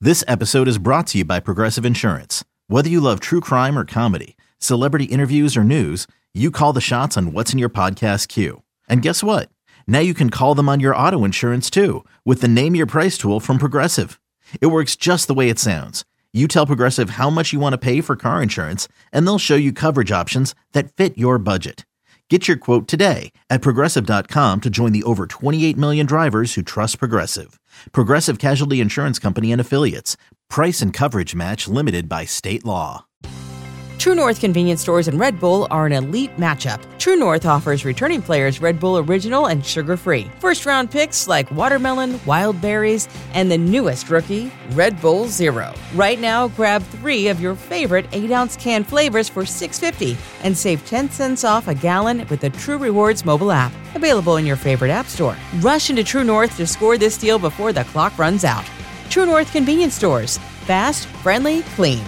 This episode is brought to you by Progressive Insurance. Whether you love true crime or comedy, celebrity interviews or news, you call the shots on what's in your podcast queue. And guess what? Now you can call them on your auto insurance too with the Name Your Price tool from Progressive. It works just the way it sounds. You tell Progressive how much you want to pay for car insurance, and they'll show you coverage options that fit your budget. Get your quote today at Progressive.com to join the over 28 million drivers who trust Progressive. Progressive Casualty Insurance Company and Affiliates. Price and coverage match limited by state law. True North convenience stores and Red Bull are an elite matchup. True North offers returning players Red Bull Original and sugar-free. First-round picks like watermelon, wild berries, and the newest rookie, Red Bull Zero. Right now, grab 3 of your favorite 8-ounce can flavors for $6.50 and save 10 cents off a gallon with the True Rewards mobile app. Available in your favorite app store. Rush into True North to score this deal before the clock runs out. True North convenience stores. Fast, friendly, clean.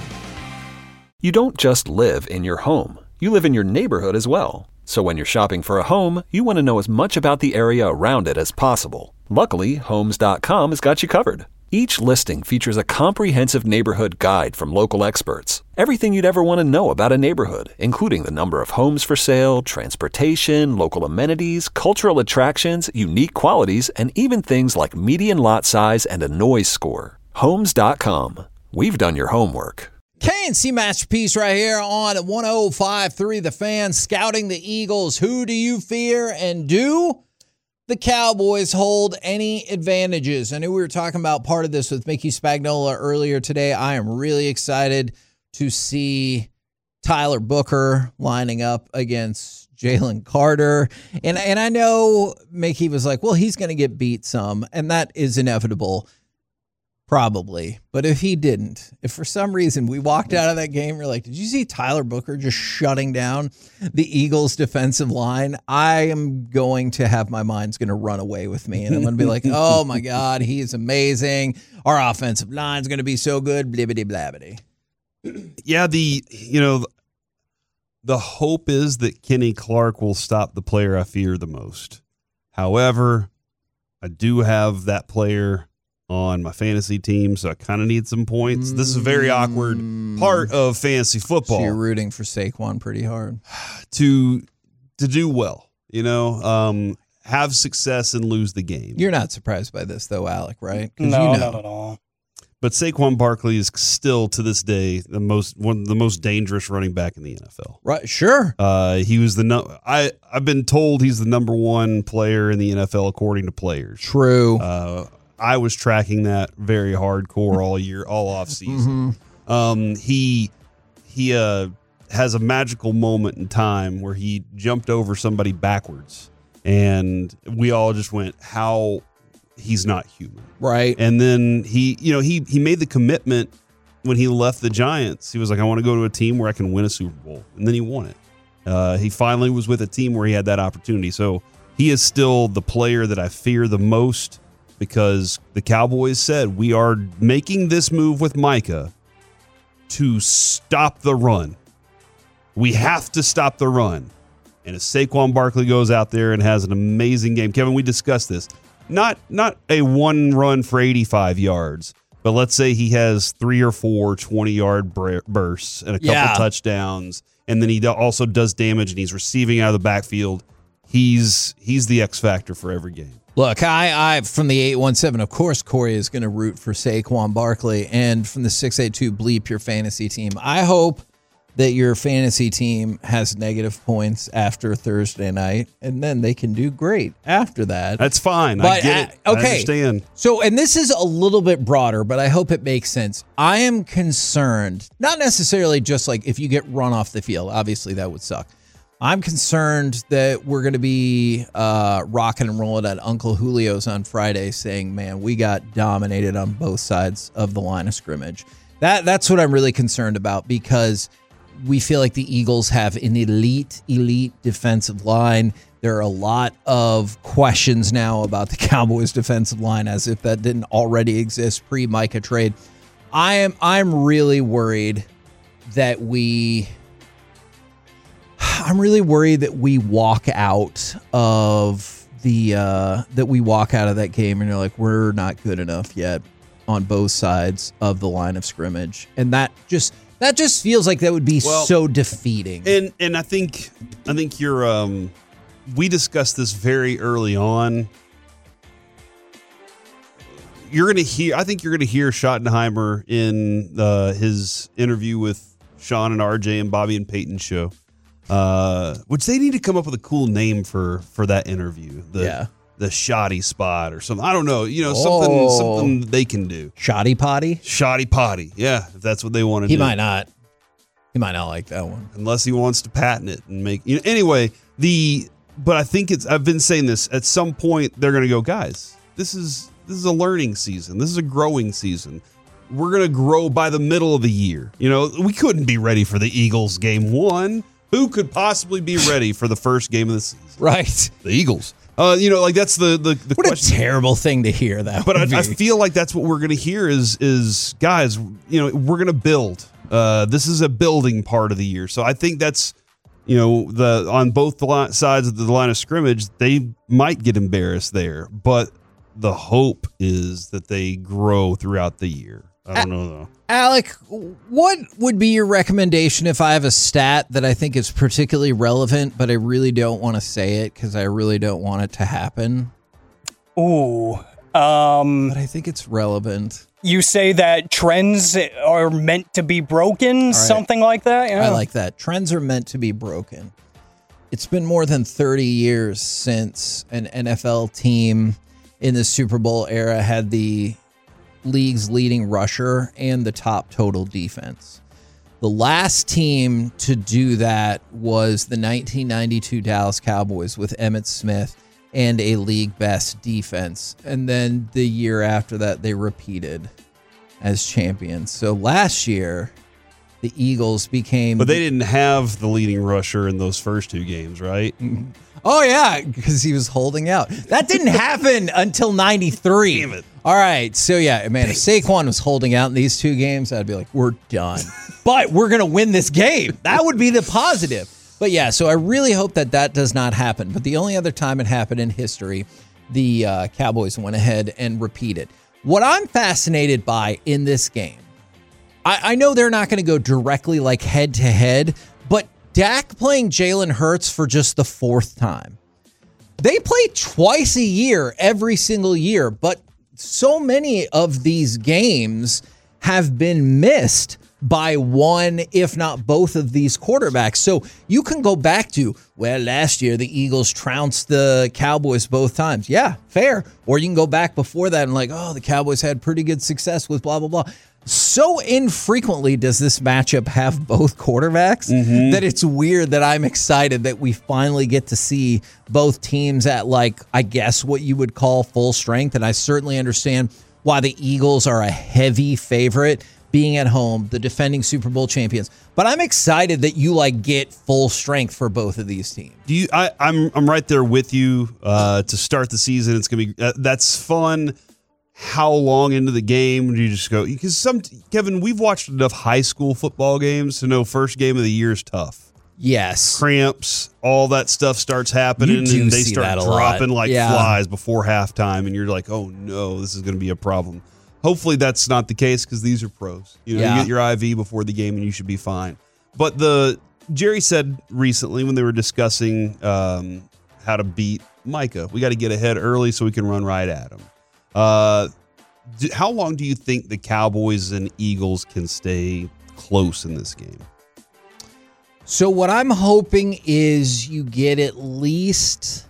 You don't just live in your home. You live in your neighborhood as well. So when you're shopping for a home, you want to know as much about the area around it as possible. Luckily, Homes.com has got you covered. Each listing features a comprehensive neighborhood guide from local experts. Everything you'd ever want to know about a neighborhood, including the number of homes for sale, transportation, local amenities, cultural attractions, unique qualities, and even things like median lot size and a noise score. Homes.com. We've done your homework. K&C Masterpiece right here on 105.3 The Fan, scouting the Eagles. Who do you fear, and do the Cowboys hold any advantages? I knew we were talking about part of this with Mickey Spagnola earlier today. I am really excited to see Tyler Booker lining up against Jalen Carter. And I know Mickey was like, well, he's going to get beat some, and that is inevitable. Probably. But if he didn't, if for some reason we walked out of that game, we're like, did you see Tyler Booker just shutting down the Eagles defensive line? I am going to have my mind's going to run away with me. And I'm going to be like, oh my God, he's amazing. Our offensive line's going to be so good. Blibbity blabbity. Yeah, the hope is that Kenny Clark will stop the player I fear the most. However, I do have that player on my fantasy team, so I kind of need some points. This is a very awkward part of fantasy football. So you're rooting for Saquon pretty hard. To do well, have success and lose the game. You're not surprised by this, though, Alec, right? No, not at all. But Saquon Barkley is still, to this day, one of the most dangerous running back in the NFL. Right, sure. He was I've been told he's the number 1 player in the NFL according to players. True. I was tracking that very hardcore all off season. He has a magical moment in time where he jumped over somebody backwards, and we all just went, "How he's not human." Right. And then he made the commitment when he left the Giants. He was like, "I want to go to a team where I can win a Super Bowl," and then he won it. He finally was with a team where he had that opportunity. So he is still the player that I fear the most, because the Cowboys said, we are making this move with Micah to stop the run. We have to stop the run. And if Saquon Barkley goes out there and has an amazing game, Kevin, we discussed this. Not a one run for 85 yards, but let's say he has 3 or 4 20-yard bursts and a couple touchdowns, and then he also does damage and he's receiving out of the backfield. He's the X factor for every game. Look, I from the 817, of course, Corey is going to root for Saquon Barkley, and from the 682, bleep your fantasy team. I hope that your fantasy team has negative points after Thursday night, and then they can do great after that. That's fine. I get it. Okay. I understand. So, and this is a little bit broader, but I hope it makes sense. I am concerned, not necessarily just like if you get run off the field. Obviously, that would suck. I'm concerned that we're going to be rocking and rolling at Uncle Julio's on Friday saying, man, we got dominated on both sides of the line of scrimmage. That's what I'm really concerned about, because we feel like the Eagles have an elite defensive line. There are a lot of questions now about the Cowboys defensive line, as if that didn't already exist pre-Micah trade. I'm really worried that we walk out of that game and you're like, we're not good enough yet. on both sides of the line of scrimmage, and that just feels like that would be so defeating. And I think you're we discussed this very early on. I think you're gonna hear Schottenheimer in his interview with Sean and RJ and Bobby and Peyton's show, which they need to come up with a cool name for that interview. The shoddy spot or something. I don't know. Something they can do. Shoddy potty. Yeah, if that's what they want to do. He might not like that one unless he wants to patent it and make. Anyway, but I think I've been saying this. At some point, they're going to go, guys. This is a learning season. This is a growing season. We're going to grow by the middle of the year. We couldn't be ready for the Eagles game 1. Who could possibly be ready for the first game of the season? Right. The Eagles. That's the what question. A terrible thing to hear that. But I feel like that's what we're going to hear is guys, we're going to build. This is a building part of the year. So I think that's, on both sides of the line of scrimmage, they might get embarrassed there. But the hope is that they grow throughout the year. I don't know, though. Alec, what would be your recommendation if I have a stat that I think is particularly relevant, but I really don't want to say it because I really don't want it to happen? Ooh. But I think it's relevant. You say that trends are meant to be broken, something like that? Yeah. I like that. Trends are meant to be broken. It's been more than 30 years since an NFL team in the Super Bowl era had the league's leading rusher and the top total defense. The last team to do that was the 1992 Dallas Cowboys with Emmitt Smith and a league best defense. And then the year after that, they repeated as champions. So last year, the Eagles became... But they didn't have the leading rusher in those first 2 games, right? Oh, yeah, because he was holding out. That didn't happen until 93. Damn it. All right, so yeah, man, if Saquon was holding out in these 2 games, I'd be like, we're done. But we're going to win this game. That would be the positive. But yeah, so I really hope that does not happen. But the only other time it happened in history, the Cowboys went ahead and repeated. What I'm fascinated by in this game, I know they're not going to go directly like head-to-head, but Dak playing Jalen Hurts for just the 4th time. They play twice a year, every single year, but so many of these games have been missed by one, if not both of these quarterbacks. So you can go back to, last year the Eagles trounced the Cowboys both times. Yeah, fair. Or you can go back before that and the Cowboys had pretty good success with blah, blah, blah. So infrequently does this matchup have both quarterbacks that it's weird that I'm excited that we finally get to see both teams at I guess what you would call full strength. And I certainly understand why the Eagles are a heavy favorite being at home, the defending Super Bowl champions. But I'm excited that you get full strength for both of these teams. I'm right there with you to start the season. It's going to be that's fun. How long into the game do you just go? Because Kevin, we've watched enough high school football games to know first game of the year is tough. Yes. Cramps, all that stuff starts happening, and they start dropping like flies before halftime, and you're like, oh no, this is going to be a problem. Hopefully that's not the case because these are pros. You get your IV before the game, and you should be fine. But Jerry said recently when they were discussing how to beat Micah, we got to get ahead early so we can run right at him. How long do you think the Cowboys and Eagles can stay close in this game? So what I'm hoping is you get at least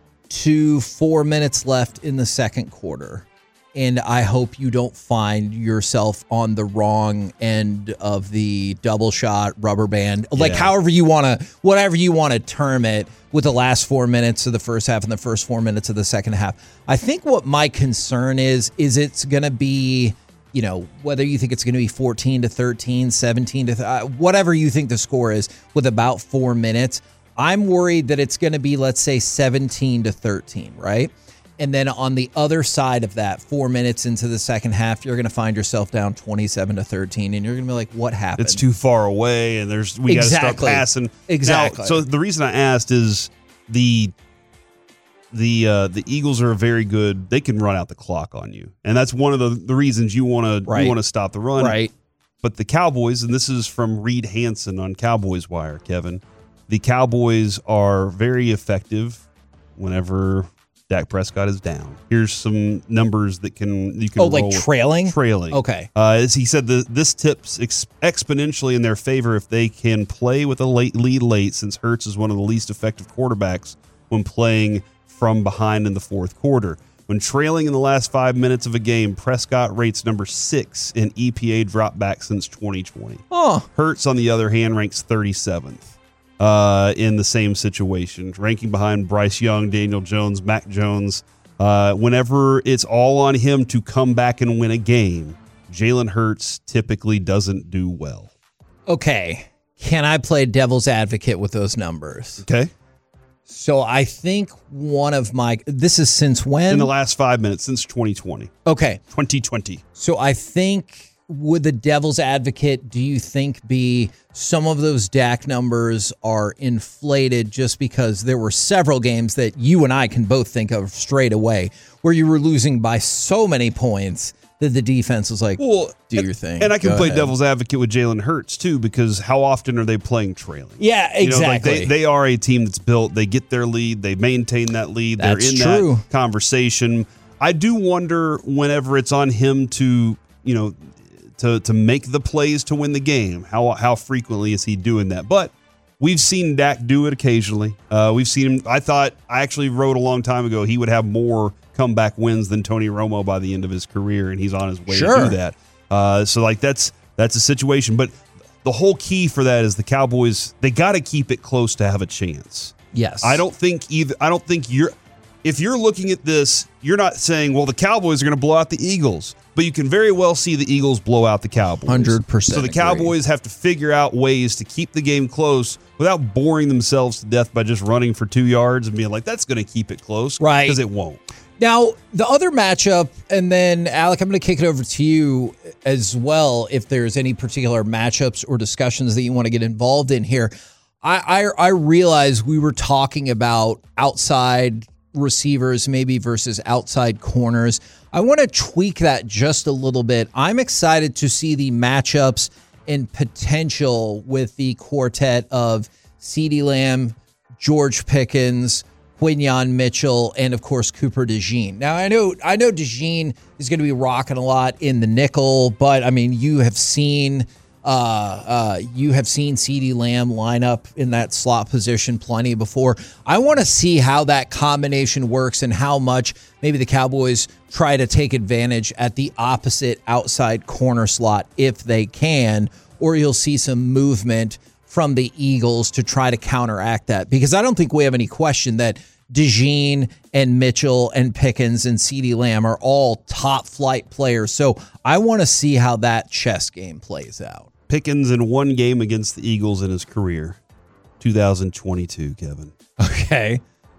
4 minutes left in the second quarter. And I hope you don't find yourself on the wrong end of the double shot, rubber band, whatever you want to term it, with the last 4 minutes of the first half and the first 4 minutes of the second half. I think what my concern is it's going to be, whether you think it's going to be 14-13, 17 whatever you think the score is with about 4 minutes. I'm worried that it's going to be, let's say, 17-13, right? And then on the other side of that, 4 minutes into the second half, you're going to find yourself down 27-13, and you're going to be like, what happened? It's too far away, and we got to start passing. Exactly. Now, so the reason I asked is the the Eagles are very good. They can run out the clock on you, and that's one of the reasons you want to stop the run. Right. But the Cowboys, and this is from Reed Hansen on Cowboys Wire, Kevin. The Cowboys are very effective whenever Dak Prescott is down. Here's some numbers that you can roll like trailing? Trailing. Okay. As he said, this tips exponentially in their favor if they can play with a late lead, since Hurts is one of the least effective quarterbacks when playing from behind in the fourth quarter. When trailing in the last 5 minutes of a game, Prescott rates number 6 in EPA dropback since 2020. Oh. Hurts, on the other hand, ranks 37th. In the same situation, ranking behind Bryce Young, Daniel Jones, Mac Jones. Whenever it's all on him to come back and win a game, Jalen Hurts typically doesn't do well. Okay. Can I play devil's advocate with those numbers? Okay. So I think this is since when? In the last 5 minutes, since 2020. Okay. 2020. So I think, would the devil's advocate, do you think, be some of those Dak numbers are inflated just because there were several games that you and I can both think of straight away where you were losing by so many points that the defense was like, do your thing. And I can Go play ahead. devil's advocate with Jalen Hurts, too, because how often are they playing trailing? Yeah, exactly. You know, they are a team that's built. They get their lead. They maintain that lead. That's They're in true. that conversation. I do wonder whenever it's on him to make the plays to win the game, how frequently is he doing that? But we've seen Dak do it occasionally. We've seen him. I actually wrote a long time ago he would have more comeback wins than Tony Romo by the end of his career, and he's on his way to do that. So that's a situation. But the whole key for that is the Cowboys, they got to keep it close to have a chance. Yes. If you're looking at this, you're not saying, well, the Cowboys are going to blow out the Eagles, but you can very well see the Eagles blow out the Cowboys. 100%. So the Cowboys have to figure out ways to keep the game close without boring themselves to death by just running for 2 yards and being like, that's going to keep it close. Right. Because it won't. Now, the other matchup, and then, Alec, I'm going to kick it over to you as well if there's any particular matchups or discussions that you want to get involved in here. I realize we were talking about outside receivers maybe versus outside corners. I want to tweak that just a little bit. I'm excited to see the matchups and potential with the quartet of CeeDee Lamb, George Pickens, Quinyon Mitchell, and of course Cooper DeJean. Now I know DeJean is going to be rocking a lot in the nickel, but I mean you have seen CeeDee Lamb line up in that slot position plenty before. I want to see how that combination works and how much maybe the Cowboys try to take advantage at the opposite outside corner slot if they can, or you'll see some movement from the Eagles to try to counteract that. Because I don't think we have any question that DeJean and Mitchell and Pickens and CeeDee Lamb are all top flight players. So I want to see how that chess game plays out. Pickens in one game against the Eagles in his career, 2022, Kevin. Okay.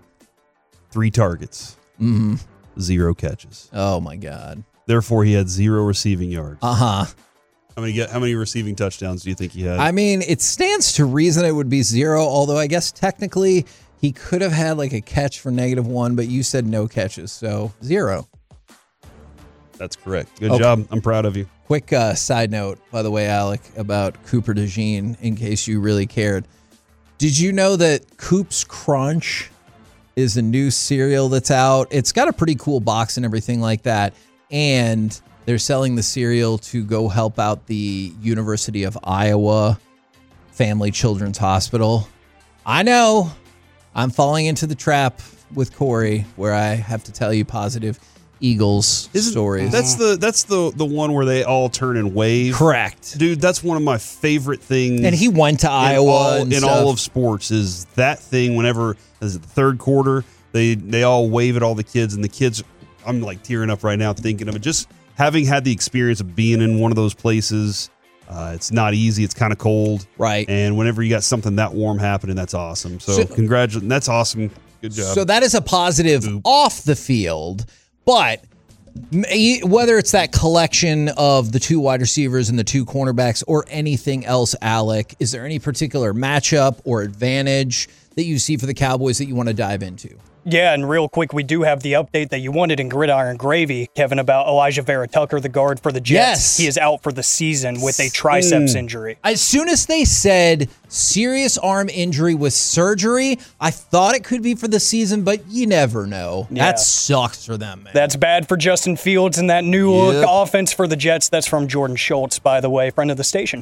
3 targets, 0 catches. Oh, my God. Therefore, he had 0 receiving yards. Uh-huh. How many receiving touchdowns do you think he had? I mean, it stands to reason it would be 0, although I guess technically he could have had like a catch for -1, but you said no catches, so 0. That's correct. Good job. I'm proud of you. Quick side note, by the way, Alec, about Cooper DeJean, in case you really cared. Did you know that Coop's Crunch is a new cereal that's out? It's got a pretty cool box and everything like that, and they're selling the cereal to go help out the University of Iowa Family Children's Hospital. I know I'm falling into the trap with Corey where I have to tell you positive Eagles stories. That's the one where they all turn and wave. Correct. Dude, that's one of my favorite things. And he went to Iowa in all of sports is that thing whenever is it the third quarter, they all wave at all the kids, and the kids, I'm like tearing up right now thinking of it. Just having had the experience of being in one of those places, it's not easy. It's kind of cold. Right. And whenever you got something that warm happening, that's awesome. So congratulations. That's awesome. Good job. So that is a positive off the field. But whether it's that collection of the 2 wide receivers and the 2 cornerbacks or anything else, Alec, is there any particular matchup or advantage that you see for the Cowboys that you want to dive into? Yeah, and real quick, we do have the update that you wanted in Gridiron Gravy, Kevin, about Elijah Vera Tucker, the guard for the Jets. Yes. He is out for the season with a triceps injury. As soon as they said serious arm injury with surgery, I thought it could be for the season, but you never know. Yeah. That sucks for them, man. That's bad for Justin Fields and that new look offense for the Jets. That's from Jordan Schultz, by the way, friend of the station.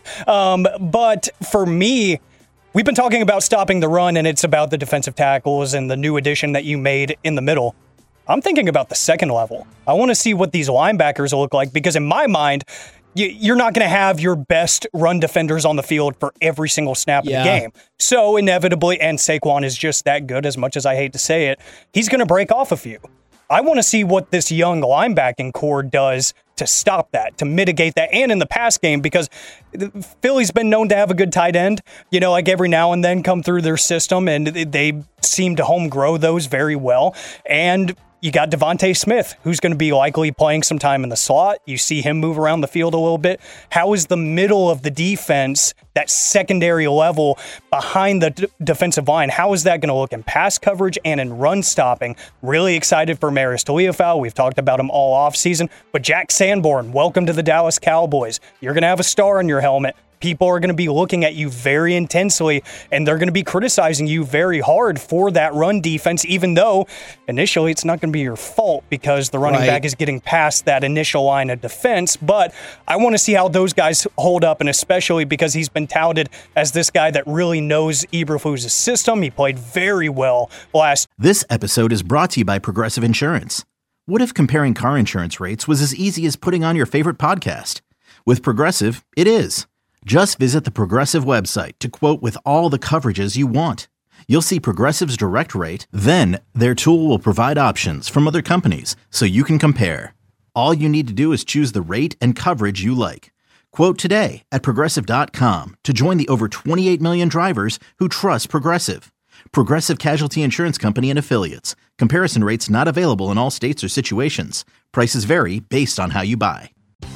But for me, we've been talking about stopping the run, and it's about the defensive tackles and the new addition that you made in the middle. I'm thinking about the second level. I want to see what these linebackers look like, because in my mind, you're not going to have your best run defenders on the field for every single snap of the game. So inevitably, and Saquon is just that good, as much as I hate to say it, he's going to break off a few. I want to see what this young linebacking core does to stop that, to mitigate that, and in the pass game, because Philly's been known to have a good tight end, like every now and then come through their system, and they seem to home grow those very well. And you got Devontae Smith, who's going to be likely playing some time in the slot. You see him move around the field a little bit. How is the middle of the defense, that secondary level behind the defensive line, how is that going to look in pass coverage and in run stopping? Really excited for Marius Taliaferro. We've talked about him all offseason. But Jack Sanborn, welcome to the Dallas Cowboys. You're going to have a star on your helmet. People are going to be looking at you very intensely, and they're going to be criticizing you very hard for that run defense, even though initially it's not going to be your fault because the running back is getting past that initial line of defense. But I want to see how those guys hold up, and especially because he's been touted as this guy that really knows Eberflus' system. He played very well last. This episode is brought to you by Progressive Insurance. What if comparing car insurance rates was as easy as putting on your favorite podcast? With Progressive, it is. Just visit the Progressive website to quote with all the coverages you want. You'll see Progressive's direct rate, then their tool will provide options from other companies so you can compare. All you need to do is choose the rate and coverage you like. Quote today at Progressive.com to join the over 28 million drivers who trust Progressive. Progressive Casualty Insurance Company and Affiliates. Comparison rates not available in all states or situations. Prices vary based on how you buy.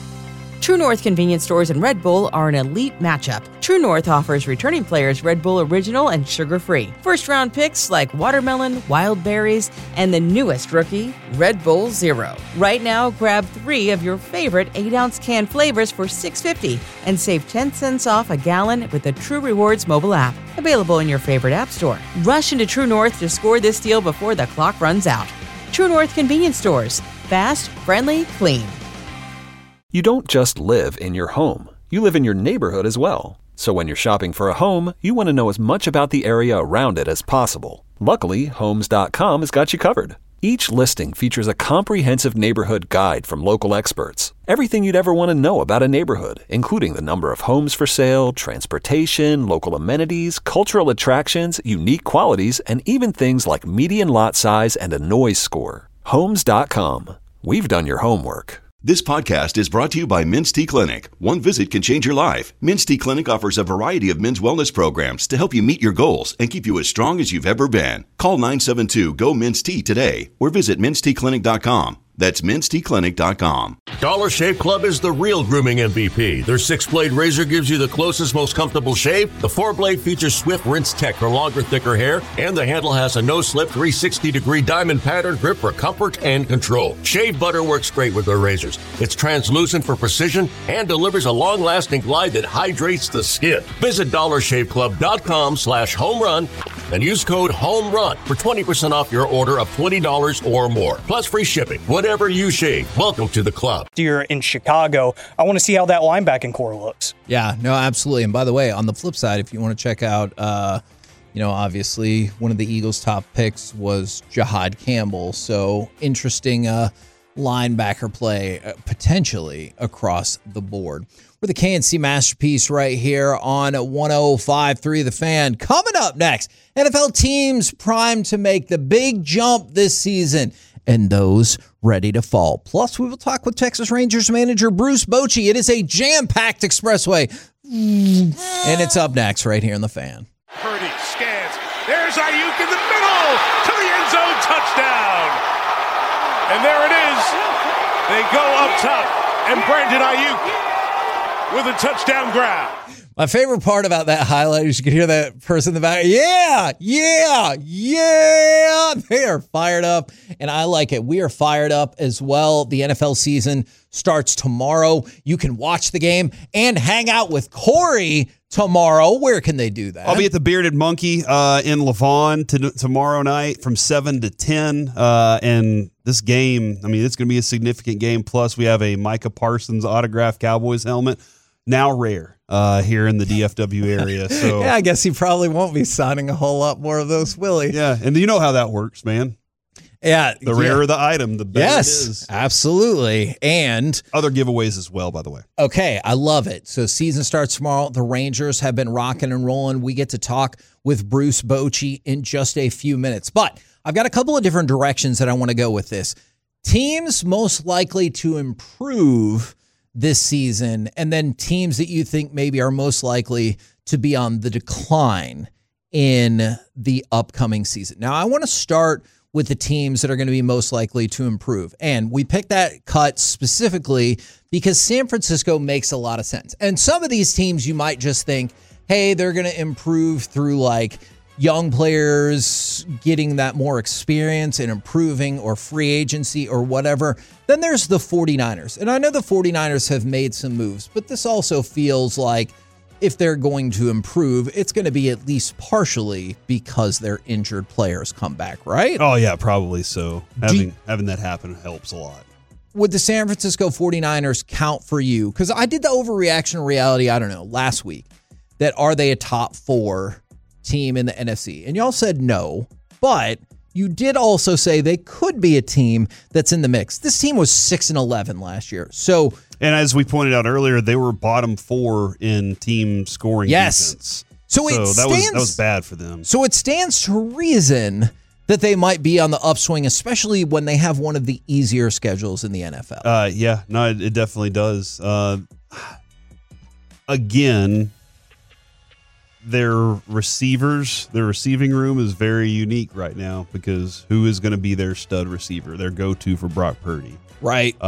True North convenience stores and Red Bull are an elite matchup. True North offers returning players Red Bull Original and sugar-free. First-round picks like watermelon, wild berries, and the newest rookie, Red Bull Zero. Right now, grab 3 of your favorite 8-ounce can flavors for $6.50 and save 10 cents off a gallon with the True Rewards mobile app. Available in your favorite app store. Rush into True North to score this deal before the clock runs out. True North convenience stores. Fast, friendly, clean. You don't just live in your home. You live in your neighborhood as well. So when you're shopping for a home, you want to know as much about the area around it as possible. Luckily, Homes.com has got you covered. Each listing features a comprehensive neighborhood guide from local experts. Everything you'd ever want to know about a neighborhood, including the number of homes for sale, transportation, local amenities, cultural attractions, unique qualities, and even things like median lot size and a noise score. Homes.com. We've done your homework. This podcast is brought to you by Men's T Clinic. One visit can change your life. Men's T Clinic offers a variety of men's wellness programs to help you meet your goals and keep you as strong as you've ever been. Call 972-GO-MEN'S-T today or visit menstclinic.com. That's menstclinic.com. Dollar Shave Club is the real grooming MVP. Their 6-blade razor gives you the closest, most comfortable shave. The 4-blade features swift rinse tech for longer, thicker hair. And the handle has a no-slip 360-degree diamond pattern grip for comfort and control. Shave butter works great with their razors. It's translucent for precision and delivers a long-lasting glide that hydrates the skin. Visit dollarshaveclub.com/homerun and use code HOMERUN for 20% off your order of $20 or more. Plus free shipping. Whatever you shave, welcome to the club. You're in Chicago. I want to see how that linebacking core looks. Yeah, no, absolutely. And by the way, on the flip side, if you want to check out, obviously one of the Eagles' top picks was Jahad Campbell. So interesting linebacker play potentially across the board. We're the KNC Masterpiece right here on 105.3 The Fan. Coming up next, NFL teams primed to make the big jump this season and those ready to fall. Plus, we will talk with Texas Rangers manager Bruce Bochy. It is a jam-packed expressway. And it's up next right here in The Fan. Purdy scans. There's Ayuk in the middle to the end zone. Touchdown. And there it is. They go up top. And Brandon Ayuk with a touchdown grab. My favorite part about that highlight is you can hear that person in the back. Yeah. They are fired up, and I like it. We are fired up as well. The NFL season starts tomorrow. You can watch the game and hang out with Corey tomorrow. Where can they do that? I'll be at the Bearded Monkey in Lavon tomorrow night from 7 to 10. And this game, I mean, it's going to be a significant game. Plus, we have a Micah Parsons autographed Cowboys helmet. Now rare here in the DFW area. So yeah, I guess he probably won't be signing a whole lot more of those, will he? Yeah, and you know how that works, man. Yeah. The rarer the item, the better it is. Absolutely. And other giveaways as well, by the way. Okay, I love it. So season starts tomorrow. The Rangers have been rocking and rolling. We get to talk with Bruce Bochy in just a few minutes. But I've got a couple of different directions that I want to go with this. Teams most likely to improve this season, and then teams that you think maybe are most likely to be on the decline in the upcoming season. Now, I want to start with the teams that are going to be most likely to improve. And we picked that cut specifically because San Francisco makes a lot of sense. And some of these teams you might just think, hey, they're going to improve through like young players getting that more experience and improving, or free agency or whatever. Then there's the 49ers. And I know the 49ers have made some moves, but this also feels like if they're going to improve, it's going to be at least partially because their injured players come back, right? Oh, yeah, probably so. Having that happen helps a lot. Would the San Francisco 49ers count for you? Because I did the overreaction reality, I don't know, last week, that are they a top 4 team in the NFC? And y'all said no, but you did also say they could be a team that's in the mix. This team was 6-11 last year. So, and as we pointed out earlier, they were bottom 4 in team scoring defense. So that was bad for them. So it stands to reason that they might be on the upswing, especially when they have one of the easier schedules in the NFL. Yeah, no, it definitely does. Again, their receiving room is very unique right now because who is going to be their stud receiver, their go-to for Brock Purdy? Right.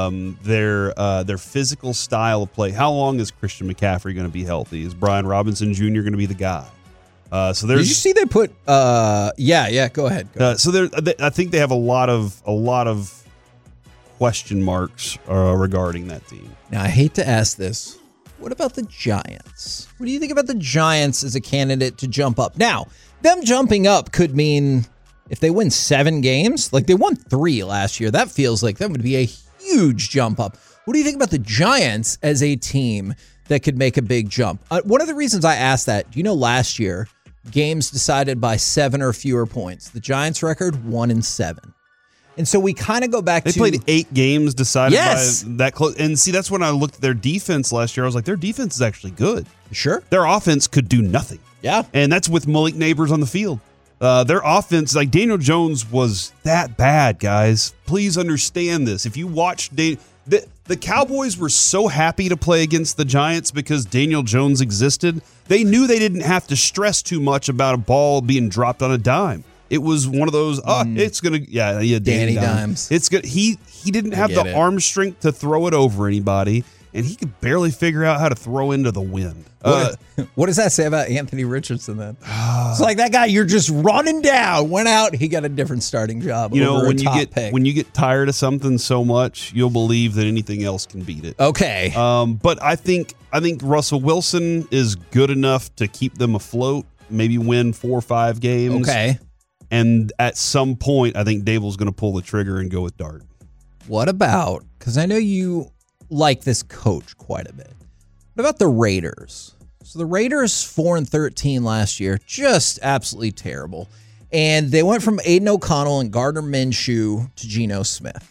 Their physical style of play. How long is Christian McCaffrey going to be healthy? Is Brian Robinson Jr. going to be the guy? So there's. Did you see they put? Yeah. Go ahead. So I think they have a lot of question marks regarding that team. Now I hate to ask this. What about the Giants? What do you think about the Giants as a candidate to jump up? Now, them jumping up could mean if they win 7 games, like they won 3 last year, that feels like that would be a huge jump up. What do you think about the Giants as a team that could make a big jump? One of the reasons I asked that, do you know last year, games decided by 7 or fewer points. The Giants record 1-7. And so we kind of go back to... They played 8 games decided by that close. And see, that's when I looked at their defense last year. I was like, their defense is actually good. Sure. Their offense could do nothing. Yeah. And that's with Malik Neighbors on the field. Their offense, like Daniel Jones was that bad, guys. Please understand this. If you watch... The Cowboys were so happy to play against the Giants because Daniel Jones existed. They knew they didn't have to stress too much about a ball being dropped on a dime. It was one of those, it's going to, Danny Dimes. It's good. He didn't have the arm strength to throw it over anybody, and he could barely figure out how to throw into the wind. What does that say about Anthony Richardson then? It's like that guy you're just running down, went out, he got a different starting job. You know, when you get tired of something so much, you'll believe that anything else can beat it. Okay. But I think Russell Wilson is good enough to keep them afloat, maybe win 4 or 5 games. Okay. And at some point, I think Dable's going to pull the trigger and go with Dart. What about, because I know you like this coach quite a bit. What about the Raiders? So the Raiders 4-13 last year, just absolutely terrible. And they went from Aiden O'Connell and Gardner Minshew to Geno Smith.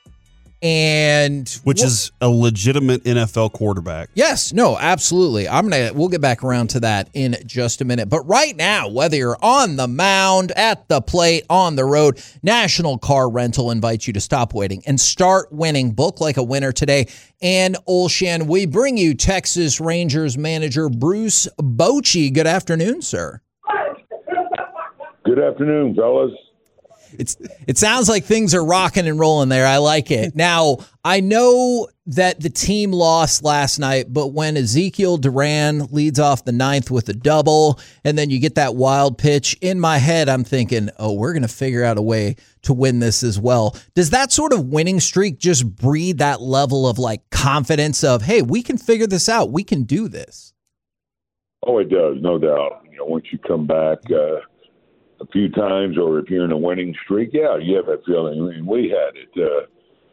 Which is a legitimate NFL quarterback. Yes, no, absolutely. We'll get back around to that in just a minute. But right now, whether you're on the mound, at the plate, on the road, National Car Rental invites you to stop waiting and start winning. Book like a winner today. And Olshan, we bring you Texas Rangers manager Bruce Bochy. Good afternoon, sir. Good afternoon, fellas. It sounds like things are rocking and rolling there. I like it. Now, I know that the team lost last night, but when Ezekiel Duran leads off the ninth with a double, and then you get that wild pitch, in my head, I'm thinking, oh, we're going to figure out a way to win this as well. Does that sort of winning streak just breed that level of like confidence of, hey, we can figure this out. We can do this? Oh, it does, no doubt. Once you come back a few times, or if you're in a winning streak, you have that feeling. I mean, we had it.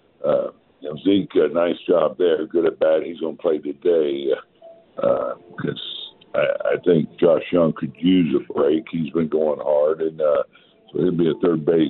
Zeke, nice job there, good at bat. He's going to play today because I think Josh Young could use a break. He's been going hard, and so he'll be at third base,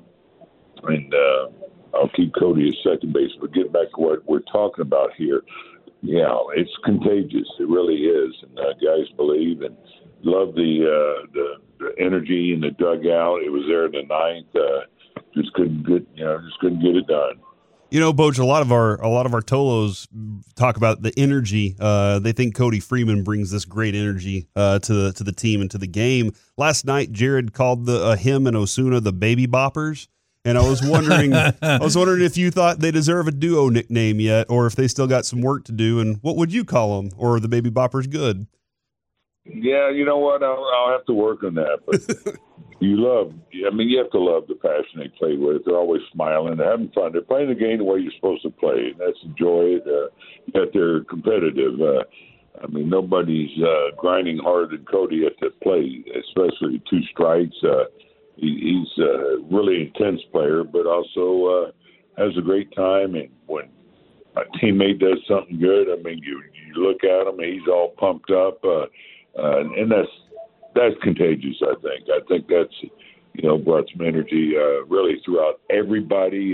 and I'll keep Cody at second base. But get back to what we're talking about here. Yeah, it's contagious. It really is, and guys believe and love the energy in the dugout. It was there in the ninth. Just couldn't get it done. Boach, a lot of our Tolos talk about the energy. They think Cody Freeman brings this great energy to the team and to the game. Last night, Jared called him and Osuna the Baby Boppers, and I was wondering if you thought they deserve a duo nickname yet, or if they still got some work to do. And what would you call them? Or are the Baby Boppers good? Yeah, you know what? I'll have to work on that, but. You have to love the passion they play with. They're always smiling. They're having fun. They're playing the game the way you're supposed to play, and that's enjoy it. Yet they're competitive. Nobody's grinding harder than Cody at the plate, especially 2 strikes. He's a really intense player, but also has a great time. And when a teammate does something good, you look at him, and he's all pumped up, and that's contagious, I think. I think that's, brought some energy really throughout everybody.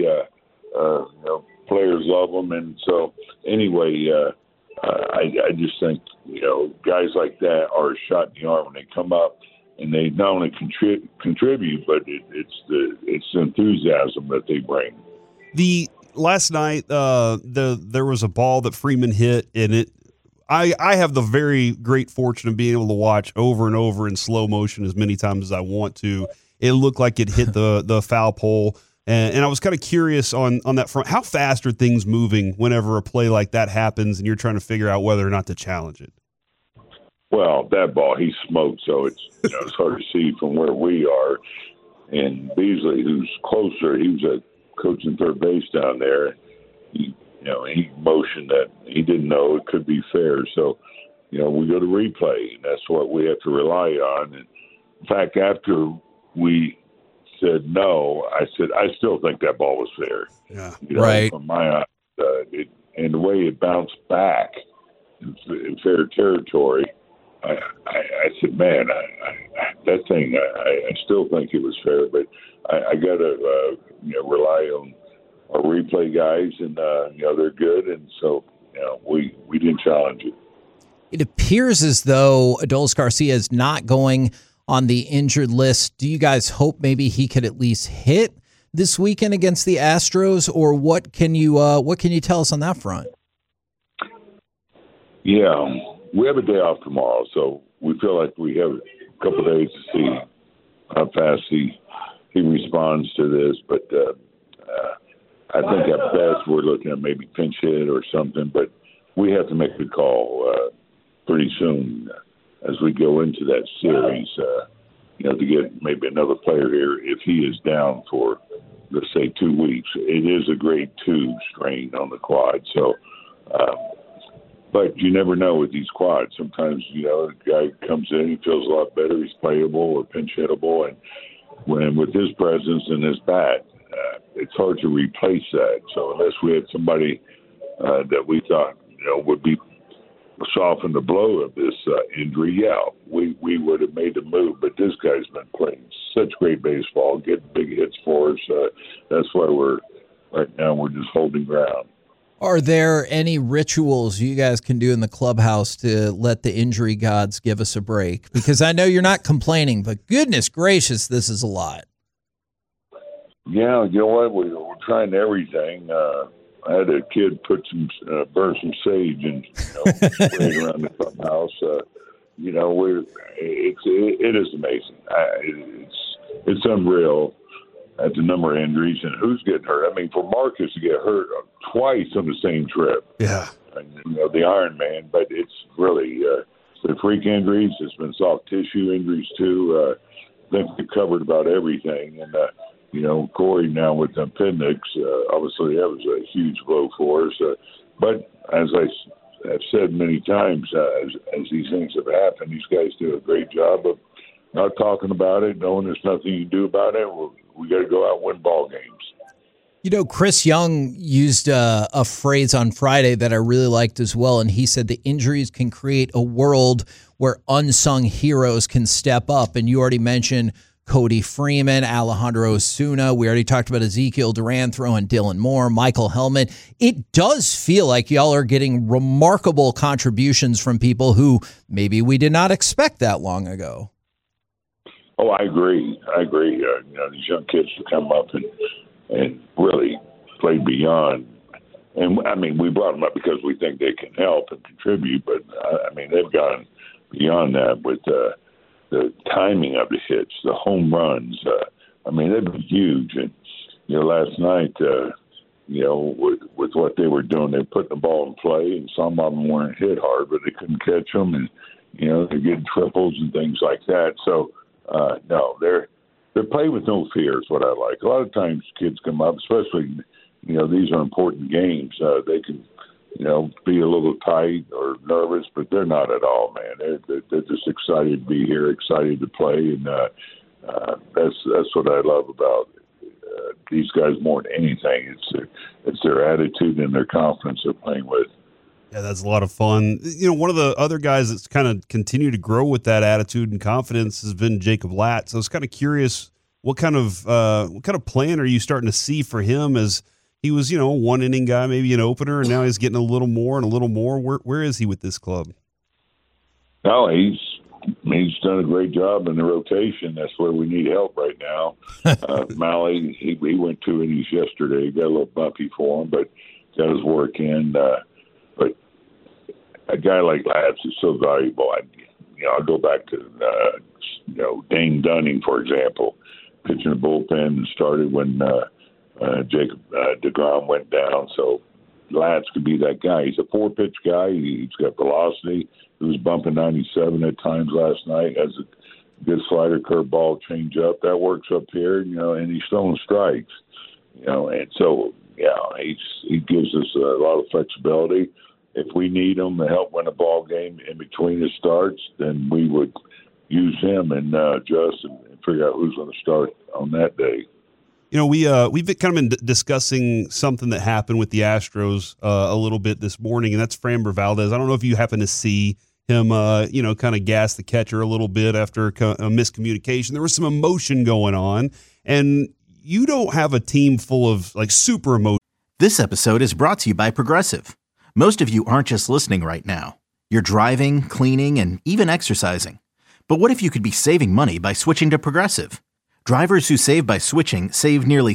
Players love them. And so, anyway, I just think, guys like that are a shot in the arm when they come up, and they not only contribute, but it's the enthusiasm that they bring. Last night, there was a ball that Freeman hit, and I have the very great fortune of being able to watch over and over in slow motion as many times as I want to. It looked like it hit the foul pole, and I was kind of curious on that front. How fast are things moving whenever a play like that happens and you're trying to figure out whether or not to challenge it? Well, that ball, he smoked, so it's it's hard to see from where we are. And Beasley, who's closer, he was coaching third base down there. He motioned that he didn't know it could be fair. So, we go to replay, and that's what we have to rely on. And in fact, after we said no, I said, I still think that ball was fair. Yeah, right. From my eyes, and the way it bounced back in fair territory, I said, man, that thing, I still think it was fair, but I got to rely on our replay guys, and they're good, and so we didn't challenge it. It appears as though Adolis Garcia is not going on the injured list. Do you guys hope maybe he could at least hit this weekend against the Astros, or what can you tell us on that front? Yeah, we have a day off tomorrow, so we feel like we have a couple of days to see how fast he responds to this, but. I think at best we're looking at maybe pinch hit or something, but we have to make the call pretty soon as we go into that series, to get maybe another player here if he is down for, let's say, 2 weeks. It is a grade 2 strain on the quad, so but you never know with these quads. Sometimes, the guy comes in, he feels a lot better, he's playable or pinch hittable, and when with his presence and his bat, it's hard to replace that. So unless we had somebody that we thought would be soften the blow of this injury, we would have made the move. But this guy's been playing such great baseball, getting big hits for us. That's why we're just holding ground. Are there any rituals you guys can do in the clubhouse to let the injury gods give us a break? Because I know you're not complaining, but goodness gracious, this is a lot. Yeah, you know what? We're trying everything. I had a kid burn some sage and spraying around the clubhouse. It is amazing. It's unreal at the number of injuries and who's getting hurt. I mean, for Marcus to get hurt twice on the same trip. Yeah. And, the Iron Man, but it's really the freak injuries. It's been soft tissue injuries too. I think we covered about everything. And, Corey now with the appendix, obviously that was a huge blow for us. But as I have said many times, as these things have happened, these guys do a great job of not talking about it, knowing there's nothing you can do about it. We got to go out and win ball games. Chris Young used a phrase on Friday that I really liked as well, and he said the injuries can create a world where unsung heroes can step up. And you already mentioned Cody Freeman, Alejandro Osuna. We already talked about Ezekiel Duranthro and Dylan Moore, Michael Hellman. It does feel like y'all are getting remarkable contributions from people who maybe we did not expect that long ago. Oh, I agree. These young kids to come up and really play beyond. And, I mean, we brought them up because we think they can help and contribute, but, they've gone beyond that with the timing of the hits, the home runs. They've been huge. And, last night, with what they were doing, they put the ball in play, and some of them weren't hit hard, but they couldn't catch them. And, they're getting triples and things like that. So, no, they're playing with no fear is what I like. A lot of times kids come up, especially, these are important games. They can, be a little tight or nervous, but they're not at all, man. They're just excited to be here, excited to play, and that's what I love about these guys more than anything. It's their attitude and their confidence they're playing with. Yeah, that's a lot of fun. One of the other guys that's kind of continued to grow with that attitude and confidence has been Jacob Latt. So I was kind of curious, what kind of plan are you starting to see for him as he was, a one-inning guy, maybe an opener, and now he's getting a little more and a little more. Where is he with this club? No, he's done a great job in the rotation. That's where we need help right now. Malley, he went 2 innings yesterday. Got a little bumpy for him, but got his work in. But a guy like Labs is so valuable. I'll go back to Dane Dunning, for example, pitching the bullpen and started when Jacob DeGrom went down. So Lance could be that guy. He's a 4-pitch guy. He's got velocity. He was bumping 97 at times last night. Has a good slider, curveball, change up. That works up here, and he's throwing strikes. And so, he gives us a lot of flexibility. If we need him to help win a ball game in between his starts, then we would use him and adjust and figure out who's going to start on that day. We've kind of been discussing something that happened with the Astros a little bit this morning, and that's Framber Valdez. I don't know if you happen to see him, kind of gas the catcher a little bit after a miscommunication. There was some emotion going on, and you don't have a team full of super emotion. This episode is brought to you by Progressive. Most of you aren't just listening right now. You're driving, cleaning, and even exercising. But what if you could be saving money by switching to Progressive? Drivers who save by switching save nearly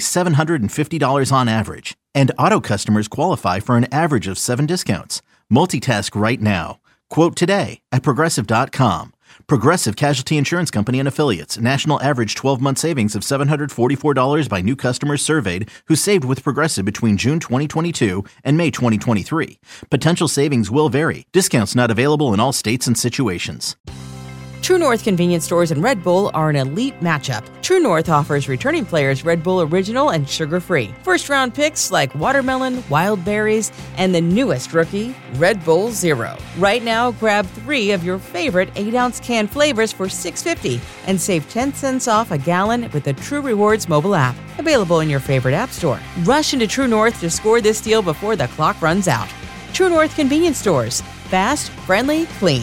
$750 on average, and auto customers qualify for an average of 7 discounts. Multitask right now. Quote today at Progressive.com. Progressive Casualty Insurance Company and Affiliates. National average 12-month savings of $744 by new customers surveyed who saved with Progressive between June 2022 and May 2023. Potential savings will vary. Discounts not available in all states and situations. True North convenience stores and Red Bull are an elite matchup. True North offers returning players Red Bull Original and sugar-free. First-round picks like watermelon, wild berries, and the newest rookie, Red Bull Zero. Right now, grab 3 of your favorite 8-ounce can flavors for $6.50 and save 10 cents off a gallon with the True Rewards mobile app. Available in your favorite app store. Rush into True North to score this deal before the clock runs out. True North convenience stores. Fast, friendly, clean.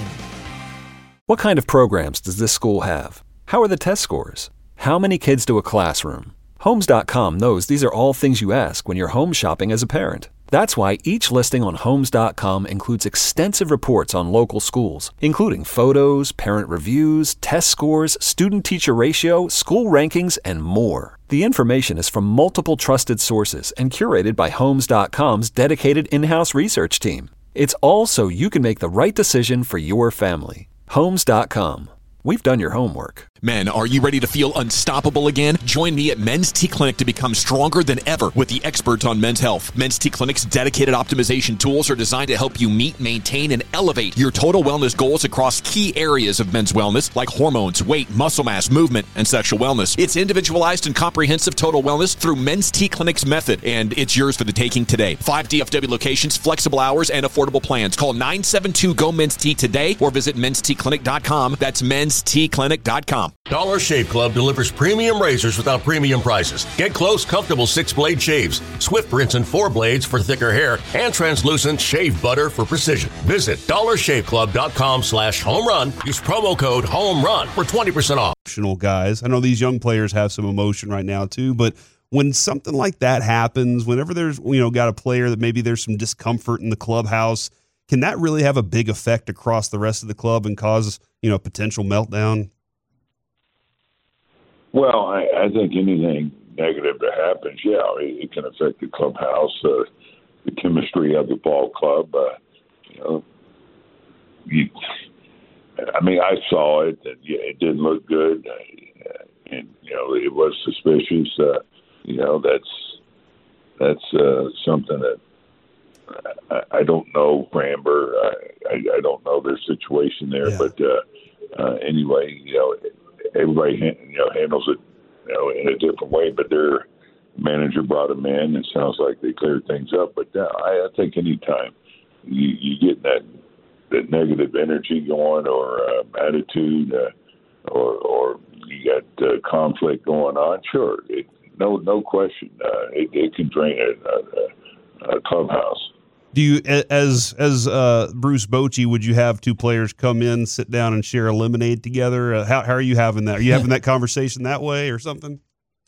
What kind of programs does this school have? How are the test scores? How many kids do a classroom? Homes.com knows these are all things you ask when you're home shopping as a parent. That's why each listing on Homes.com includes extensive reports on local schools, including photos, parent reviews, test scores, student-teacher ratio, school rankings, and more. The information is from multiple trusted sources and curated by Homes.com's dedicated in-house research team. It's all so you can make the right decision for your family. Homes.com. We've done your homework. Men, are you ready to feel unstoppable again? Join me at Men's T Clinic to become stronger than ever with the experts on men's health. Men's T Clinic's dedicated optimization tools are designed to help you meet, maintain, and elevate your total wellness goals across key areas of men's wellness like hormones, weight, muscle mass, movement, and sexual wellness. It's individualized and comprehensive total wellness through Men's T Clinic's method, and it's yours for the taking today. 5 DFW locations, flexible hours, and affordable plans. Call 972-GO-MEN'S-T today or visit menstclinic.com. That's menstclinic.com. Dollar Shave Club delivers premium razors without premium prices. Get close, comfortable 6-blade shaves, swift rinse and 4 blades for thicker hair, and translucent shave butter for precision. Visit dollarshaveclub.com/home-run. Use promo code HOME-RUN for 20% off. Guys, I know these young players have some emotion right now too, but when something like that happens, whenever there's, got a player that maybe there's some discomfort in the clubhouse, can that really have a big effect across the rest of the club and cause, potential meltdown? Well, I think anything negative that happens, it can affect the clubhouse, the chemistry of the ball club. I saw it, and it didn't look good, and it was suspicious. That's something that I don't know, Framber. I don't know their situation there, but anyway, everybody handles it in a different way, but their manager brought them in, and it sounds like they cleared things up. But I think anytime you get that negative energy going, or attitude, or you got conflict going on, sure, no question, it can drain a clubhouse. Do you, as Bruce Bochy, would you have two players come in, sit down, and share a lemonade together? How are you having that? Are you having that conversation that way or something?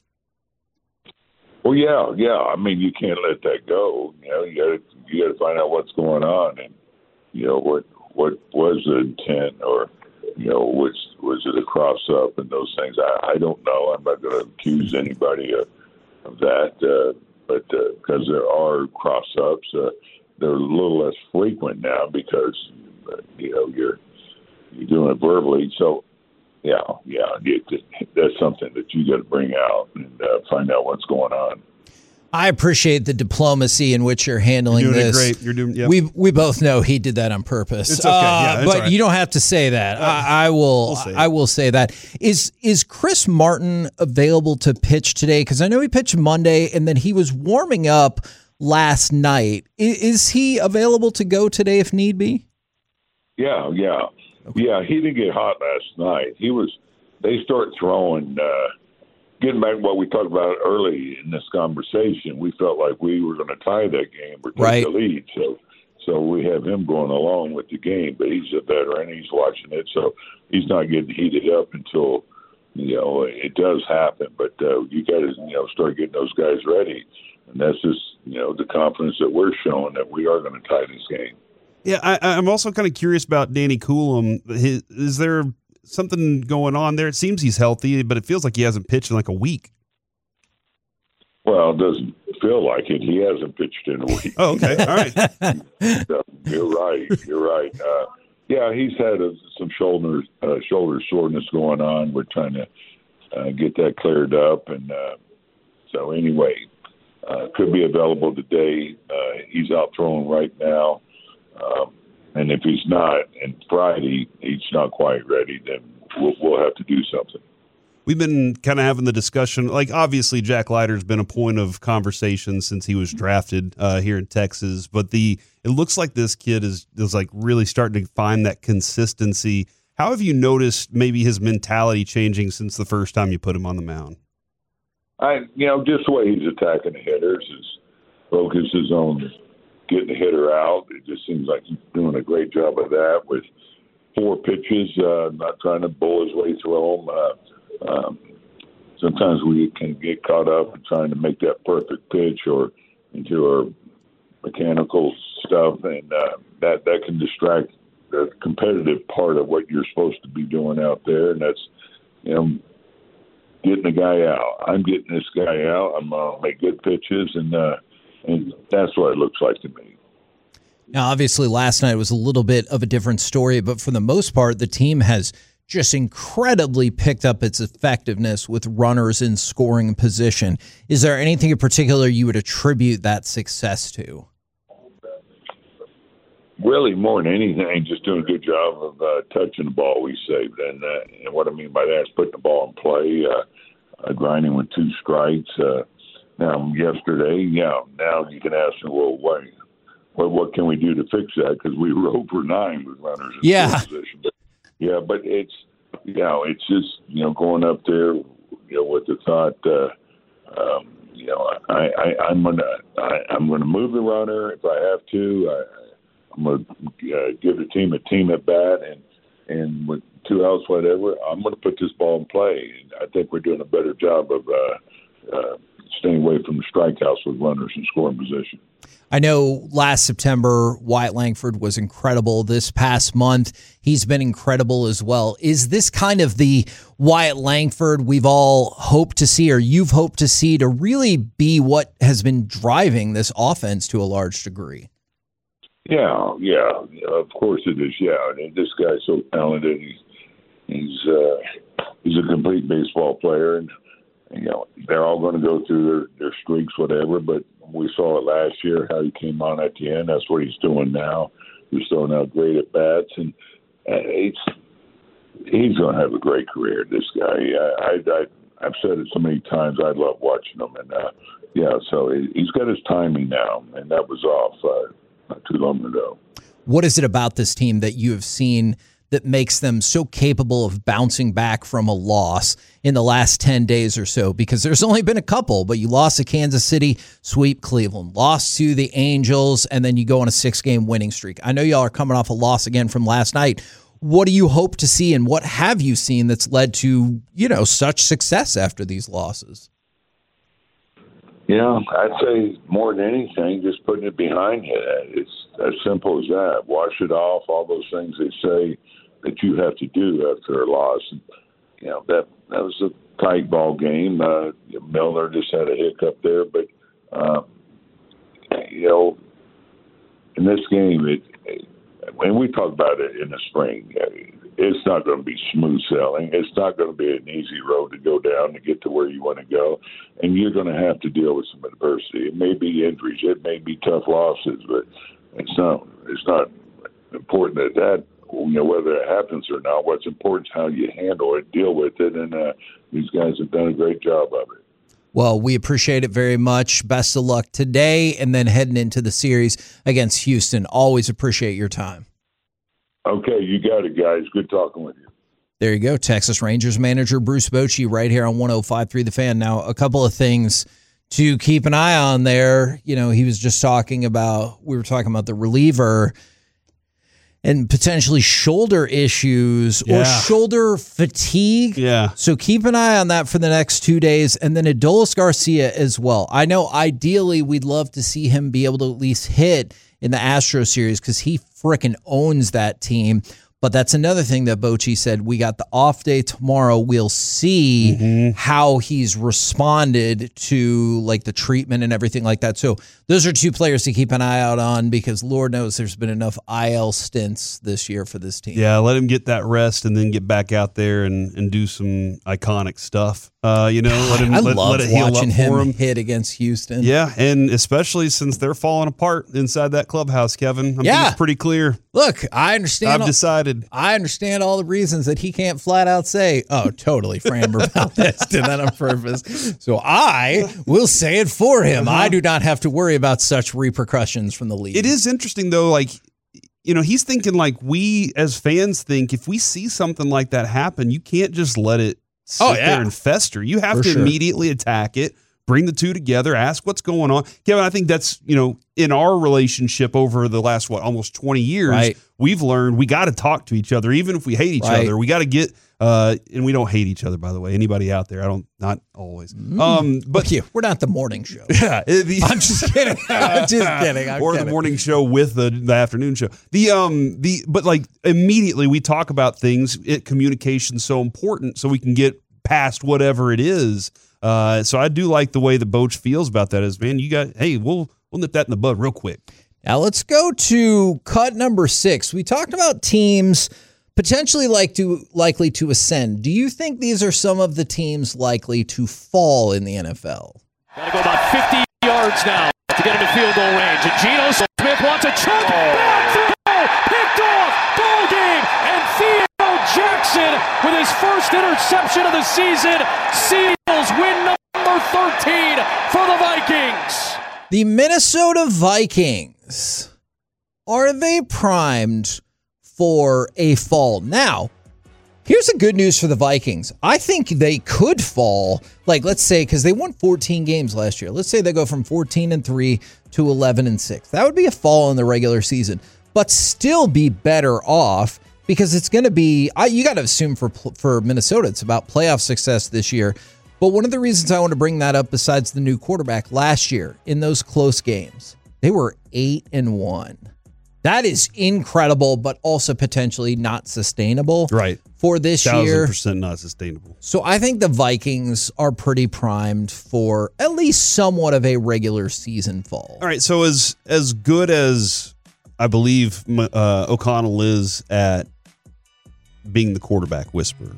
Well, yeah. You can't let that go. You got to find out what's going on, and what was the intent, or was it a cross up and those things. I don't know. I'm not going to accuse anybody of that, but because there are cross ups. They're a little less frequent now because you're doing it verbally. So that's something that you got to bring out and find out what's going on. I appreciate the diplomacy in which you're handling you're doing this. It great. You're doing. Yep. We both know he did that on purpose. It's okay. Yeah, but right. You don't have to say that. I will. I will say that. Is Chris Martin available to pitch today? Because I know he pitched Monday, and then he was warming up last night. Is he available to go today if need be? Yeah. Okay. Yeah, he didn't get hot last night. They start throwing, getting back to what we talked about early in this conversation, we felt like we were going to tie that game or take the lead. So we have him going along with the game, but he's a veteran. He's watching it, so he's not getting heated up until, it does happen. But you got to, start getting those guys ready. And that's just, the confidence that we're showing that we are going to tie this game. Yeah, I'm also kind of curious about Danny Coulomb. Is there something going on there? It seems he's healthy, but it feels like he hasn't pitched in like a week. Well, it doesn't feel like it. He hasn't pitched in a week. Oh, okay. All right. You're right. He's had some shoulder soreness going on. We're trying to get that cleared up. And so anyway, could be available today. He's out throwing right now. And if he's not, and Friday he's not quite ready, then we'll have to do something. We've been kind of having the discussion, like obviously Jack Leiter's been a point of conversation since he was drafted here in Texas, but it looks like this kid is like really starting to find that consistency. How have you noticed maybe his mentality changing since the first time you put him on the mound? Just the way he's attacking the hitters, his focus is on getting the hitter out. It just seems like he's doing a great job of that with 4 pitches, not trying to bull his way through them. Sometimes we can get caught up in trying to make that perfect pitch or into our mechanical stuff, and that can distract the competitive part of what you're supposed to be doing out there, and that's, getting the guy out. I'm getting this guy out. I'm going to make good pitches, and that's what it looks like to me. Now, obviously, last night was a little bit of a different story, but for the most part, the team has just incredibly picked up its effectiveness with runners in scoring position. Is there anything in particular you would attribute that success to? Really, more than anything, just doing a good job of touching the ball we saved. And what I mean by that is putting the ball in play, grinding with 2 strikes. Now, yesterday, now you can ask me, well, what can we do to fix that? Because we were over 9 with runners in scoring position. But it's, it's just, going up there, with the thought, I'm gonna move the runner if I have to. I'm going to give the team a team at bat, and with 2 outs, whatever, I'm going to put this ball in play. And I think we're doing a better job of staying away from the strikeouts with runners in scoring position. I know last September, Wyatt Langford was incredible. This past month, he's been incredible as well. Is this kind of the Wyatt Langford we've all hoped to see, or you've hoped to see, to really be what has been driving this offense to a large degree? Yeah, of course it is. Yeah, and this guy's so talented. He's a complete baseball player, and they're all going to go through their streaks, whatever. But we saw it last year how he came on at the end. That's what he's doing now. He's throwing out great at bats, and he's going to have a great career. This guy, I've said it so many times. I love watching him, and so he's got his timing now, and that was off. Not too long ago. What is it about this team that you have seen that makes them so capable of bouncing back from a loss in the last 10 days or so? Because there's only been a couple, but you lost to Kansas City, sweep Cleveland, lost to the Angels, and then you go on a 6-game winning streak. I know y'all are coming off a loss again from last night. What do you hope to see, and what have you seen that's led to, such success after these losses? I'd say more than anything, just putting it behind you. It's as simple as that. Wash it off, all those things they say that you have to do after a loss. And, that was a tight ball game. Milner just had a hiccup there. But, in this game, when we talk about it in the spring, it's not going to be smooth sailing. It's not going to be an easy road to go down to get to where you want to go. And you're going to have to deal with some adversity. It may be injuries. It may be tough losses, but it's not important that whether it happens or not. What's important is how you handle it, deal with it, and these guys have done a great job of it. Well, we appreciate it very much. Best of luck today and then heading into the series against Houston. Always appreciate your time. Okay, you got it, guys. Good talking with you. There you go. Texas Rangers manager Bruce Bochy right here on 105.3 The Fan. Now, a couple of things to keep an eye on there. He was just talking about, we were talking about the reliever and potentially shoulder issues or shoulder fatigue. Yeah. So keep an eye on that for the next 2 days. And then Adolis Garcia as well. I know ideally we'd love to see him be able to at least hit in the Astros series because he frickin' owns that team. But that's another thing that Bochy said. We got the off day tomorrow. We'll see how he's responded to the treatment and everything like that. So those are 2 players to keep an eye out on because Lord knows there's been enough IL stints this year for this team. Yeah, let him get that rest and then get back out there and do some iconic stuff. Let him. I love watching him hit against Houston. Yeah, and especially since they're falling apart inside that clubhouse, Kevin. I mean, it's pretty clear. Look, I understand. I've decided. I understand all the reasons that he can't flat out say, "Oh, totally, Framber Valdez did that on purpose." So I will say it for him. I do not have to worry about such repercussions from the league. It is interesting though, he's thinking like we as fans think. If we see something like that happen, you can't just let it sit there and fester. You have to immediately attack it, bring the two together, ask what's going on. Kevin, I think that's, in our relationship over the last, almost 20 years, we've learned we got to talk to each other, even if we hate each other. We got to get, and we don't hate each other, by the way. Anybody out there? Not always. But we're not the morning show. Yeah. I'm just kidding. I'm just kidding. The morning show with the afternoon show. But immediately we talk about things. Communication's so important so we can get past whatever it is. So I do like the way the Boch feels about that. Is, man, we'll nip that in the bud real quick. Now let's go to cut number 6. We talked about teams potentially likely to ascend. Do you think these are some of the teams likely to fall in the NFL? Got to go about 50 yards now to get into field goal range. And Geno Smith wants a chunk. Back throw, picked off, ball game. And Theo Jackson with his first interception of the season. Seals win number 13 for the Vikings. The Minnesota Vikings, are they primed for a fall? Now, here's the good news for the Vikings. I think they could fall, like let's say, because they won 14 games last year. Let's say they go from 14-3 to 11-6. That would be a fall in the regular season, but still be better off because it's going to be, you got to assume for Minnesota, it's about playoff success this year. But one of the reasons I want to bring that up, besides the new quarterback, last year in those close games, they were 8-1. That is incredible, but also potentially not sustainable. Right. For this year. 1,000% not sustainable. So I think the Vikings are pretty primed for at least somewhat of a regular season fall. All right. So as good as I believe O'Connell is at being the quarterback whisperer,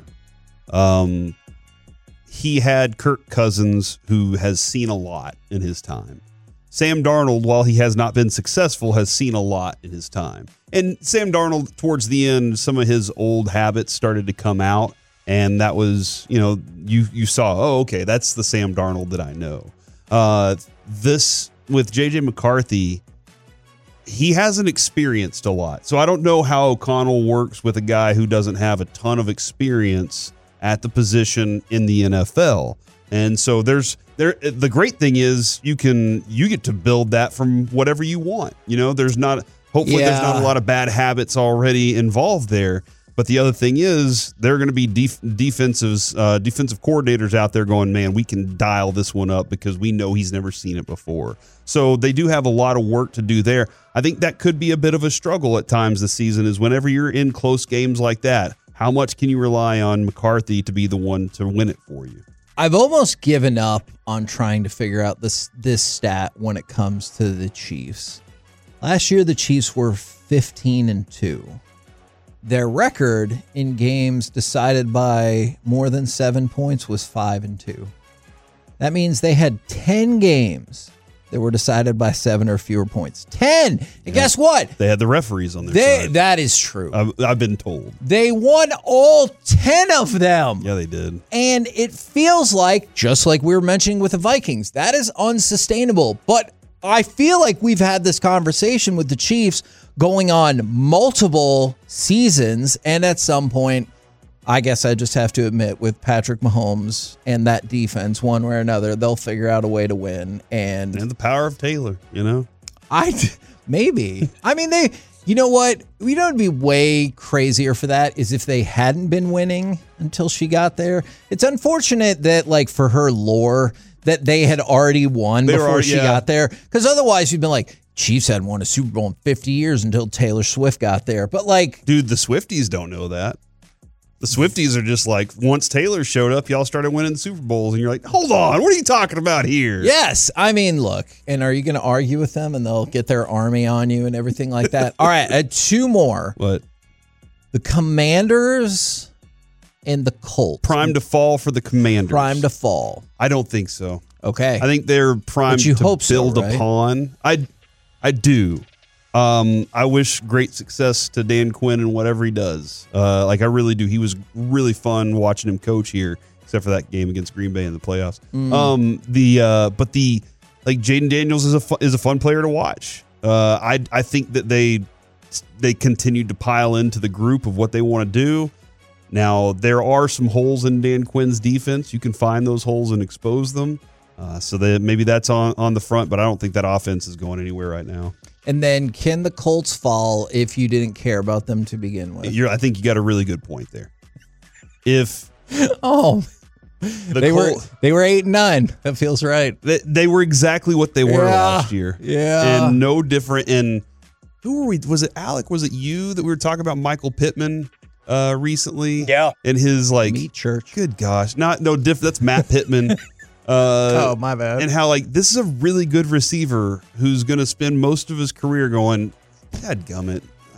he had Kirk Cousins, who has seen a lot in his time. Sam Darnold, while he has not been successful, has seen a lot in his time. And Sam Darnold, towards the end, some of his old habits started to come out. And that was, you saw, oh, okay, that's the Sam Darnold that I know. This, with J.J. McCarthy, he hasn't experienced a lot. So I don't know how O'Connell works with a guy who doesn't have a ton of experience at the position in the NFL. And so the great thing is you get to build that from whatever you want. There's not a lot of bad habits already involved there. But the other thing is there are going to be defensive coordinators out there going, man, we can dial this one up because we know he's never seen it before. So they do have a lot of work to do there. I think that could be a bit of a struggle at times this season is whenever you're in close games like that, how much can you rely on McCarthy to be the one to win it for you? I've almost given up on trying to figure out this stat when it comes to the Chiefs. Last year, the Chiefs were 15-2. Their record in games decided by more than 7 points was 5-2. That means they had 10 games that were decided by 7 or fewer points. 10! And guess what? They had the referees on their side. That is true. I've been told. They won all 10 of them. Yeah, they did. And it feels like, just like we were mentioning with the Vikings, that is unsustainable. But I feel like we've had this conversation with the Chiefs going on multiple seasons. And at some point, I guess I just have to admit, with Patrick Mahomes and that defense, one way or another, they'll figure out a way to win. And the power of Taylor, Maybe. I mean, you know what? We don't be way crazier for that is if they hadn't been winning until she got there. It's unfortunate that, like, for her lore, that they had already won before she got there. Because otherwise, you'd been like, Chiefs hadn't won a Super Bowl in 50 years until Taylor Swift got there. But, like, dude, the Swifties don't know that. The Swifties are just like, once Taylor showed up, y'all started winning Super Bowls. And you're like, hold on, what are you talking about here? Yes. I mean, look, and are you going to argue with them and they'll get their army on you and everything like that? All right, two more. What? The Commanders and the Colts. Prime to fall for the Commanders. Prime to fall. I don't think so. Okay. I think they're primed to build upon. I do. I wish great success to Dan Quinn and whatever he does. I really do. He was really fun watching him coach here, except for that game against Green Bay in the playoffs. But Jaden Daniels is a fun player to watch. I think that they continued to pile into the group of what they want to do. Now there are some holes in Dan Quinn's defense. You can find those holes and expose them. So that maybe that's on the front, but I don't think that offense is going anywhere right now. And then can the Colts fall if you didn't care about them to begin with? I think you got a really good point there. If they were 8-9, that feels right. They were exactly what they were last year. Yeah, and no different. And who were we? Was it Alec? Was it you that we were talking about Michael Pittman recently? Yeah, in his meat church. Good gosh, that's Matt Pittman. Oh, my bad. And how this is a really good receiver who's going to spend most of his career going, dadgummit,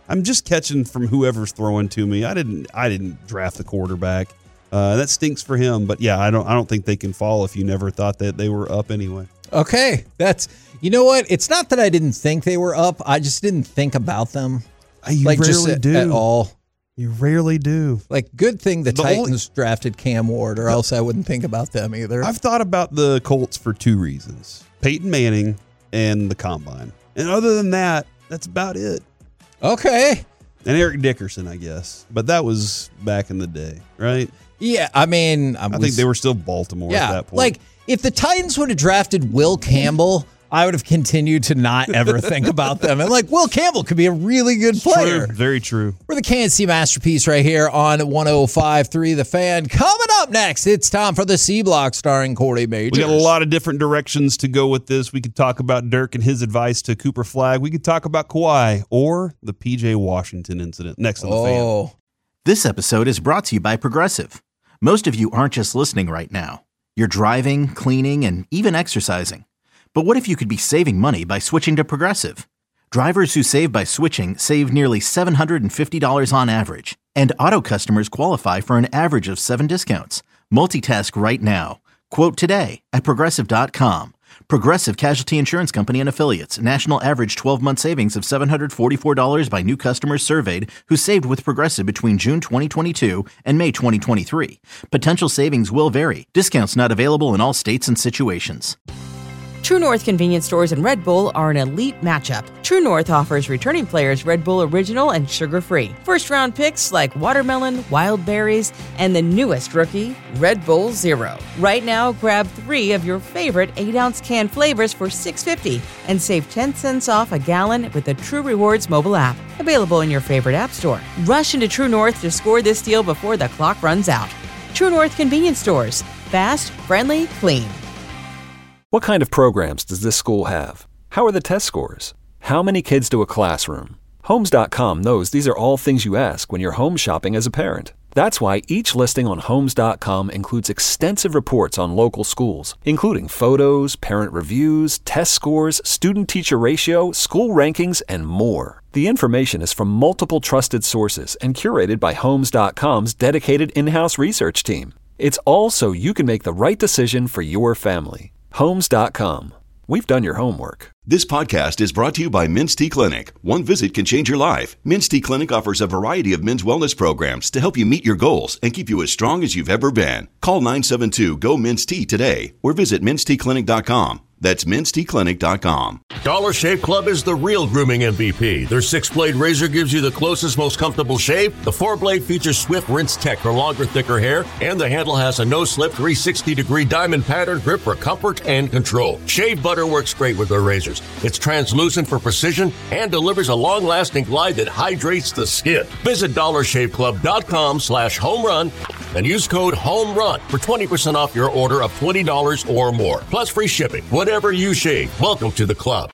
I'm just catching from whoever's throwing to me. I didn't draft the quarterback. That stinks for him. But yeah, I don't think they can fall if you never thought that they were up anyway. Okay, you know what? It's not that I didn't think they were up. I just didn't think about them. You rarely do at all. You rarely do. Like, good thing the Titans drafted Cam Ward, or else I wouldn't think about them either. I've thought about the Colts for two reasons: Peyton Manning and the Combine. And other than that, that's about it. Okay. And Eric Dickerson, I guess. But that was back in the day, right? Yeah, I mean, I think they were still Baltimore at that point. Like, if the Titans would have drafted Will Campbell, I would have continued to not ever think about them. And like, Will Campbell could be a really good player. True, very true. We're the KNC Masterpiece right here on 105.3 The Fan. Coming up next, it's time for the C Block starring Corey Majors. We got a lot of different directions to go with this. We could talk about Dirk and his advice to Cooper Flagg. We could talk about Kawhi or the P.J. Washington incident. Next on The Fan. This episode is brought to you by Progressive. Most of you aren't just listening right now. You're driving, cleaning, and even exercising. But what if you could be saving money by switching to Progressive? Drivers who save by switching save nearly $750 on average. And auto customers qualify for an average of 7 discounts. Multitask right now. Quote today at Progressive.com. Progressive Casualty Insurance Company and Affiliates. National average 12-month savings of $744 by new customers surveyed who saved with Progressive between June 2022 and May 2023. Potential savings will vary. Discounts not available in all states and situations. True North convenience stores and Red Bull are an elite matchup. True North offers returning players Red Bull Original and sugar-free. First-round picks like watermelon, wild berries, and the newest rookie, Red Bull Zero. Right now, grab 3 of your favorite 8-ounce can flavors for $6.50 and save 10 cents off a gallon with the True Rewards mobile app. Available in your favorite app store. Rush into True North to score this deal before the clock runs out. True North convenience stores. Fast, friendly, clean. What kind of programs does this school have? How are the test scores? How many kids do a classroom? Homes.com knows these are all things you ask when you're home shopping as a parent. That's why each listing on Homes.com includes extensive reports on local schools, including photos, parent reviews, test scores, student-teacher ratio, school rankings, and more. The information is from multiple trusted sources and curated by Homes.com's dedicated in-house research team. It's all so you can make the right decision for your family. Homes.com. We've done your homework. This podcast is brought to you by Men's T Clinic. One visit can change your life. Men's T Clinic offers a variety of men's wellness programs to help you meet your goals and keep you as strong as you've ever been. Call 972-GO-MEN'S-T today or visit mensteclinic.com. That's mensteclinic.com. Dollar Shave Club is the real grooming MVP. Their 6-blade razor gives you the closest, most comfortable shave. The 4-blade features Swift Rinse Tech for longer, thicker hair, and the handle has a no-slip 360-degree diamond pattern grip for comfort and control. Shave butter works great with their razors. It's translucent for precision and delivers a long-lasting glide that hydrates the skin. Visit DollarShaveClub.com/homerun and use code HOMERUN for 20% off your order of $20 or more, plus free shipping. Whatever you shave, welcome to the club.